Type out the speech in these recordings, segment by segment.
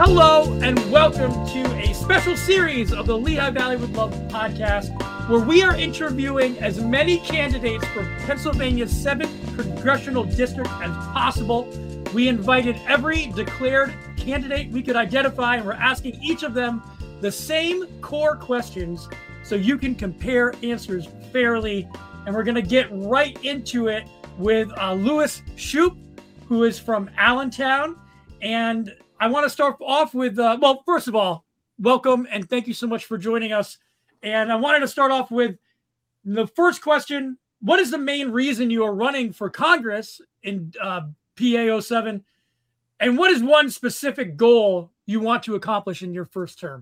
Hello and welcome to a special series of the Lehigh Valley with Love podcast, where we are interviewing as many candidates for Pennsylvania's 7th congressional district as possible. We invited every declared candidate we could identify, and we're asking each of them the same core questions so you can compare answers fairly. And we're going to get right into it with Louis Shoup, who is from Allentown. And I want to start off with, well, first of all, welcome and thank you so much for joining us. And I wanted to start off with the first question. What is the main reason you are running for Congress in PA 07? And what is one specific goal you want to accomplish in your first term?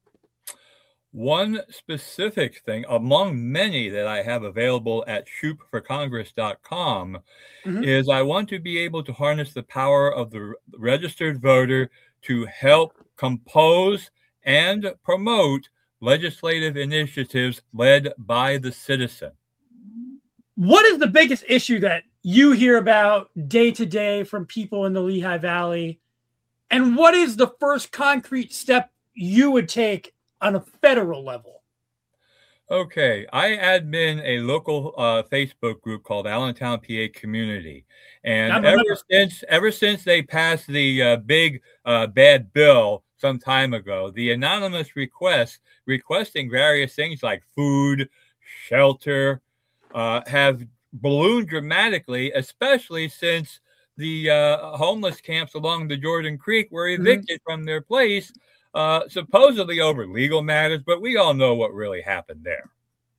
One specific thing among many that I have available at shoupforcongress.com is I want to be able to harness the power of the registered voter to help compose and promote legislative initiatives led by the citizen. What is the biggest issue that you hear about day to day from people in the Lehigh Valley? And what is the first concrete step you would take on a federal level? Okay, I admin a local Facebook group called Allentown, PA Community, and ever since they passed the big bad bill some time ago, the anonymous requesting various things like food, shelter, have ballooned dramatically, especially since the homeless camps along the Jordan Creek were evicted from their place. Supposedly over legal matters, but we all know what really happened there.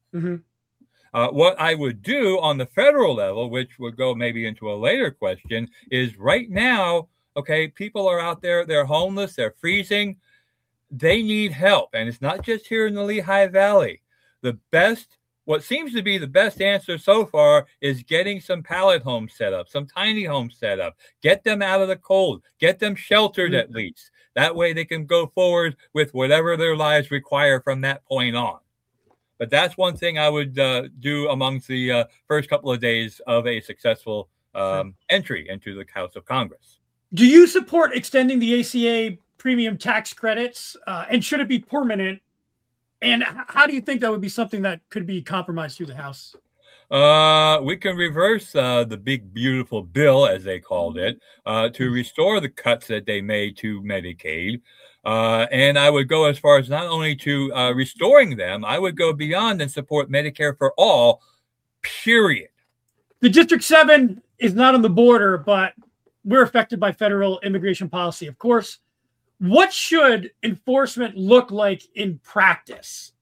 What I would do on the federal level, which would go maybe into a later question, is right now, okay, people are out there, they're homeless, they're freezing, they need help. And it's not just here in the Lehigh Valley. What seems to be the best answer so far is getting some pallet homes set up, some tiny homes set up, get them out of the cold, get them sheltered at least. That way they can go forward with whatever their lives require from that point on. But that's one thing I would do amongst the first couple of days of a successful entry into the House of Congress. Do you support extending the ACA premium tax credits? And should it be permanent? And how do you think that would be something that could be compromised through the House? We can reverse the big, beautiful bill, as they called it, to restore the cuts that they made to Medicaid. And I would go as far as not only to restoring them, I would go beyond and support Medicare for all, period. The District 7 is not on the border, but we're affected by federal immigration policy, of course. What should enforcement look like in practice?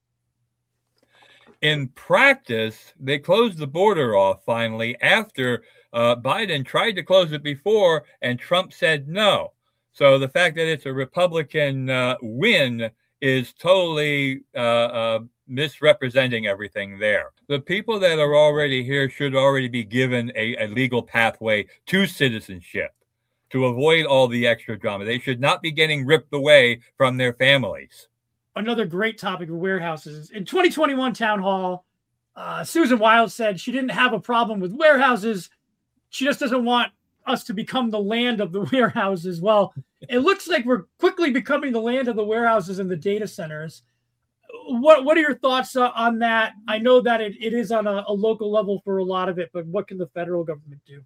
In practice, they closed the border off finally after Biden tried to close it before and Trump said no. So the fact that it's a Republican win is totally misrepresenting everything there. The people that are already here should already be given a legal pathway to citizenship to avoid all the extra drama. They should not be getting ripped away from their families. Another great topic of warehouses. In 2021 town hall, Susan Wild said she didn't have a problem with warehouses. She just doesn't want us to become the land of the warehouses. Well, it looks like we're quickly becoming the land of the warehouses and the data centers. What are your thoughts on that? I know that it is on a local level for a lot of it, but what can the federal government do?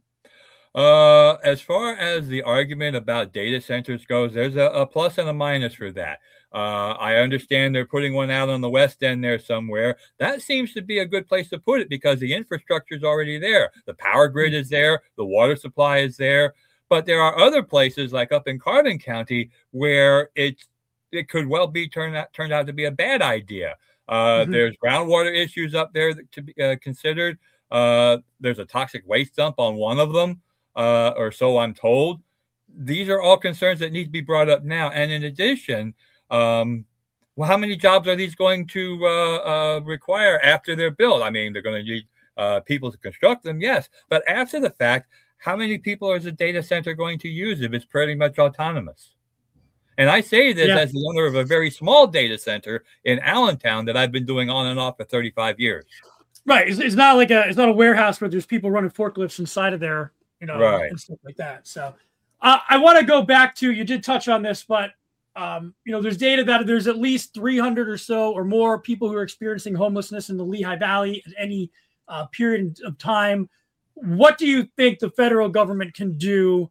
As far as the argument about data centers goes, there's a plus and a minus for that. I understand they're putting one out on the West End there somewhere. That seems to be a good place to put it because the infrastructure is already there. The power grid is there. The water supply is there. But there are other places like up in Carbon County where it could well be turned out to be a bad idea. There's groundwater issues up there to be considered. There's a toxic waste dump on one of them. Or so I'm told. These are all concerns that need to be brought up now. And in addition, how many jobs are these going to require after they're built? I mean, they're going to need people to construct them, yes. But after the fact, how many people is a data center going to use if it's pretty much autonomous? And I say this as the owner of a very small data center in Allentown that I've been doing on and off for 35 years. Right. It's not like it's not a warehouse where there's people running forklifts inside of there, right, and stuff like that. So I want to go back to, you did touch on this, but there's data that there's at least 300 or so or more people who are experiencing homelessness in the Lehigh Valley at any period of time. What do you think the federal government can do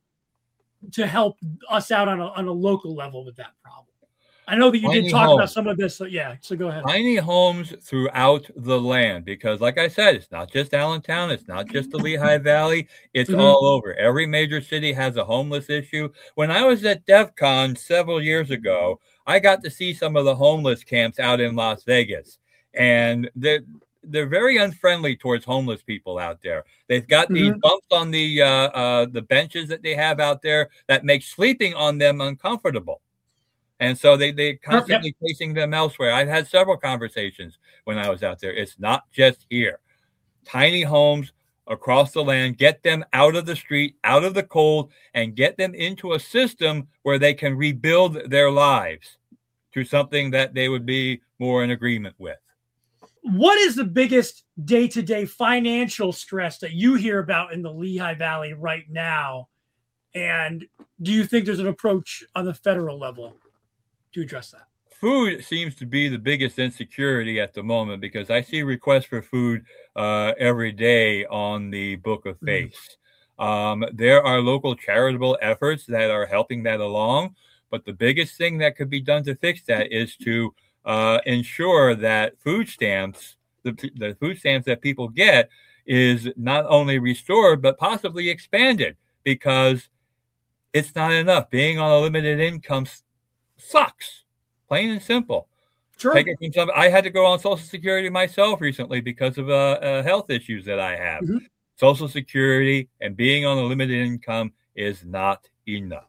to help us out on a local level with that problem? I know that you did talk about some of this. So go ahead. Tiny homes throughout the land, because like I said, it's not just Allentown. It's not just the Lehigh Valley. It's all over. Every major city has a homeless issue. When I was at DEF CON several years ago, I got to see some of the homeless camps out in Las Vegas. And they're very unfriendly towards homeless people out there. They've got these bumps on the benches that they have out there that make sleeping on them uncomfortable. And so they constantly chasing them elsewhere. I've had several conversations when I was out there. It's not just here. Tiny homes across the land, get them out of the street, out of the cold, and get them into a system where they can rebuild their lives to something that they would be more in agreement with. What is the biggest day-to-day financial stress that you hear about in the Lehigh Valley right now? And do you think there's an approach on the federal level to address that? Food seems to be the biggest insecurity at the moment, because I see requests for food every day on the Book of Face. There are local charitable efforts that are helping that along, but the biggest thing that could be done to fix that is to ensure that food stamps, the food stamps that people get, is not only restored but possibly expanded, because it's not enough. Being on a limited income sucks, plain and simple. Sure. I had to go on Social Security myself recently because of health issues that I have. Social Security and being on a limited income is not enough.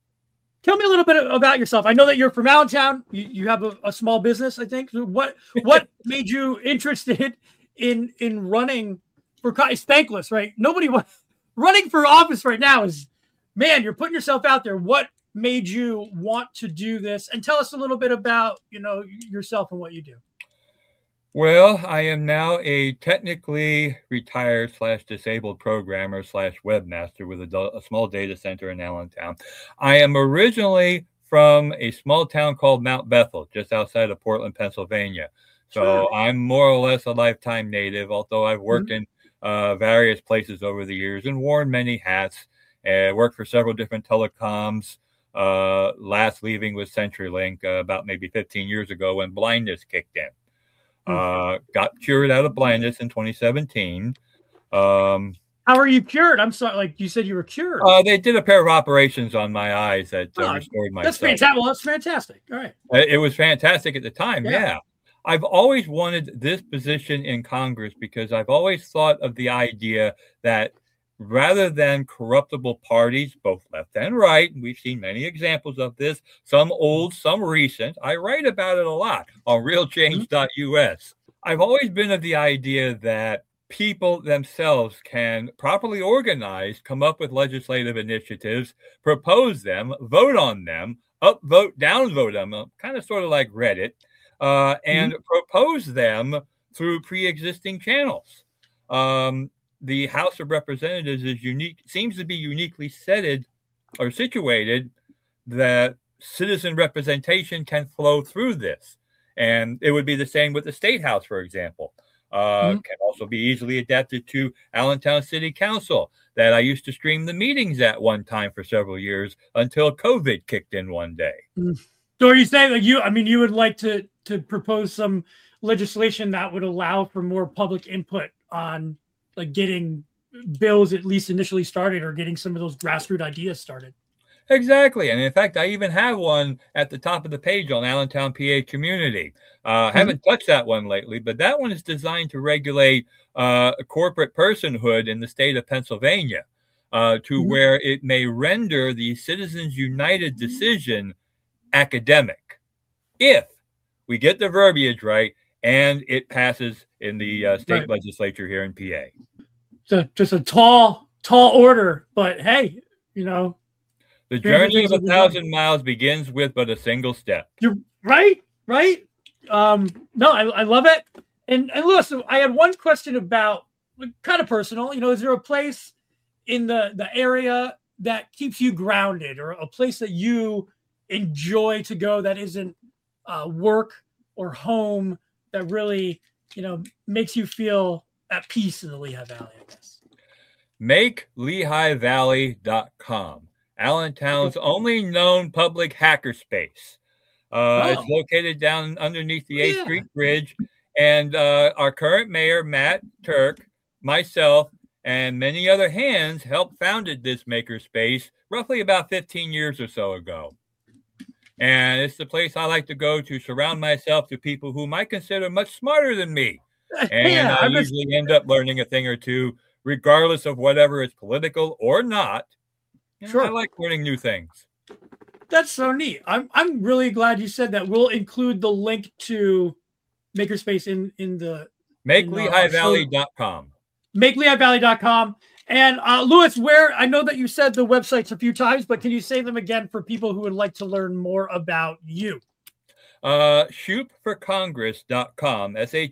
Tell me a little bit about yourself. I know that you're from Allentown. You have a small business, I think. What made you interested in running for? It's thankless, right? Nobody running for office right now is, man, you're putting yourself out there. What made you want to do this? And tell us a little bit about yourself and what you do. Well, I am now a technically retired / disabled programmer / webmaster with a small data center in Allentown. I am originally from a small town called Mount Bethel, just outside of Portland, Pennsylvania. So I'm more or less a lifetime native, although I've worked in various places over the years and worn many hats. Worked for several different telecoms. Last leaving was CenturyLink about maybe 15 years ago when blindness kicked in. Got cured out of blindness in 2017. How are you cured? I'm sorry, like you said you were cured. They did a pair of operations on my eyes that restored my sight. That's fantastic. Well, that's fantastic. All right. It was fantastic at the time. Yeah. I've always wanted this position in Congress because I've always thought of the idea that rather than corruptible parties, both left and right, and we've seen many examples of this, some old, some recent. I write about it a lot on realchange.us. I've always been of the idea that people themselves can properly organize, come up with legislative initiatives, propose them, vote on them, upvote, downvote them, kind of sort of like Reddit, and propose them through pre-existing channels. The House of Representatives seems to be uniquely situated that citizen representation can flow through this. And it would be the same with the State House, for example. Can also be easily adapted to Allentown City Council, that I used to stream the meetings at one time for several years until COVID kicked in one day. So are you saying that you would like to propose some legislation that would allow for more public input on like getting bills at least initially started, or getting some of those grassroots ideas started? Exactly. And in fact, I even have one at the top of the page on Allentown, PA Community. Haven't touched that one lately, but that one is designed to regulate corporate personhood in the state of Pennsylvania to where it may render the Citizens United decision academic if we get the verbiage right and it passes in the state legislature here in PA. So just a tall order, but hey, the journey of 1,000 miles begins with but a single step. You're right. No, I love it. And listen, I had one question about kind of personal. Is there a place in the area that keeps you grounded, or a place that you enjoy to go that isn't work or home, that really, makes you feel at peace in the Lehigh Valley, I guess? MakeLehighValley.com, Allentown's only known public hackerspace. It's located down underneath the 8th Street Bridge, and our current mayor, Matt Turk, myself, and many other hands helped founded this makerspace roughly about 15 years or so ago. And it's the place I like to go to surround myself to people whom I consider much smarter than me. And I usually end up learning a thing or two, regardless of whatever is political or not. Sure. I like learning new things. That's so neat. I'm really glad you said that. We'll include the link to Makerspace in the MakeLehighValley.com. MakeLehighValley.com. And Louis, where I know that you said the websites a few times, but can you say them again for people who would like to learn more about you? SHUPForCongress.com,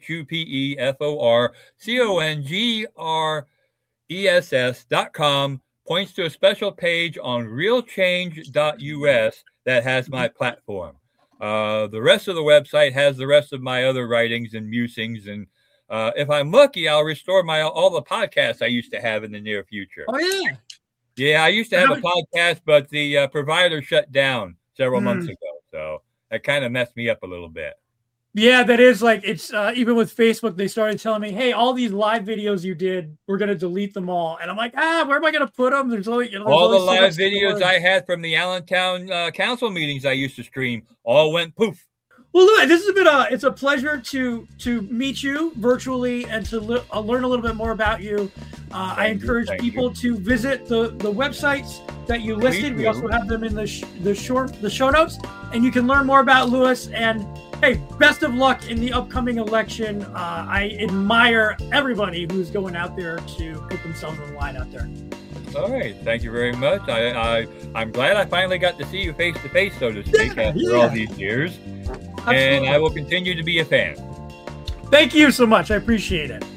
SHUPEFORCONGRESS.com points to a special page on realchange.us that has my platform. The rest of the website has the rest of my other writings and musings, and if I'm lucky, I'll restore all the podcasts I used to have in the near future. Oh, yeah. Yeah, I used to have a podcast, but the provider shut down several months ago, so that kind of messed me up a little bit. Yeah, that is like, it's even with Facebook, they started telling me, hey, all these live videos you did, we're going to delete them all. And I'm like, where am I going to put them? There's only, all the live videos I had from the Allentown council meetings I used to stream all went poof. Well, Louis, this has been it's a pleasure to meet you virtually and to learn a little bit more about you. I encourage people to visit the websites that you listed. We also have them in the show notes, and you can learn more about Louis. And hey, best of luck in the upcoming election. I admire everybody who's going out there to put themselves on the line out there. All right, thank you very much. I'm glad I finally got to see you face to face, so to speak, after all these years. Absolutely. And I will continue to be a fan. Thank you so much. I appreciate it.